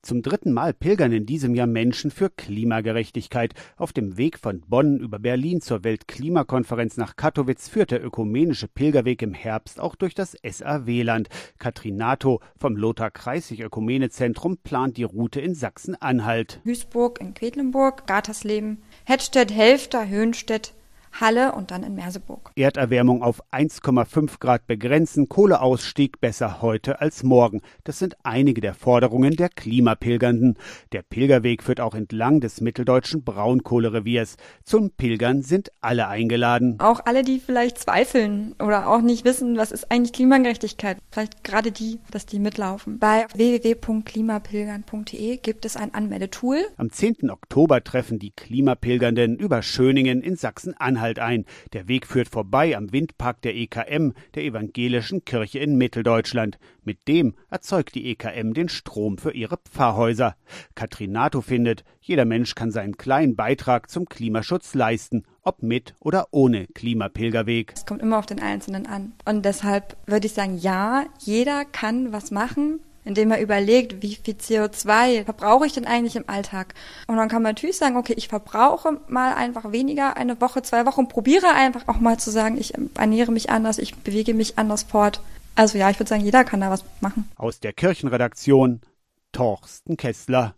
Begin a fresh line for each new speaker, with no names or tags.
Zum 3. Mal pilgern in diesem Jahr Menschen für Klimagerechtigkeit. Auf dem Weg von Bonn über Berlin zur Weltklimakonferenz nach Kattowitz führt der ökumenische Pilgerweg im Herbst auch durch das SAW-Land. Katrin Nato vom Lothar-Kreisig-Ökumene-Zentrum plant die Route in Sachsen-Anhalt.
Duisburg, in Quedlinburg, Gatersleben, Hettstedt, Helfter, Höhenstedt, Halle und dann in Merseburg.
Erderwärmung auf 1,5 Grad begrenzen, Kohleausstieg besser heute als morgen. Das sind einige der Forderungen der Klimapilgernden. Der Pilgerweg führt auch entlang des mitteldeutschen Braunkohlereviers. Zum Pilgern sind alle eingeladen.
Auch alle, die vielleicht zweifeln oder auch nicht wissen, was ist eigentlich Klimagerechtigkeit. Vielleicht gerade die, dass die mitlaufen. Bei www.klimapilgern.de gibt es ein Anmeldetool.
Am 10. Oktober treffen die Klimapilgernden über Schöningen in Sachsen-Anhalt ein. Der Weg führt vorbei am Windpark der EKM, der Evangelischen Kirche in Mitteldeutschland. Mit dem erzeugt die EKM den Strom für ihre Pfarrhäuser. Katrin Nato findet, jeder Mensch kann seinen kleinen Beitrag zum Klimaschutz leisten, ob mit oder ohne Klimapilgerweg.
Es kommt immer auf den Einzelnen an. Und deshalb würde ich sagen, ja, jeder kann was machen, indem er überlegt, wie viel CO2 verbrauche ich denn eigentlich im Alltag? Und dann kann man natürlich sagen, okay, ich verbrauche mal einfach weniger, eine Woche, 2 Wochen, probiere einfach auch mal zu sagen, ich ernähre mich anders, ich bewege mich anders fort. Also ja, ich würde sagen, jeder kann da was machen.
Aus der Kirchenredaktion, Torsten Kessler.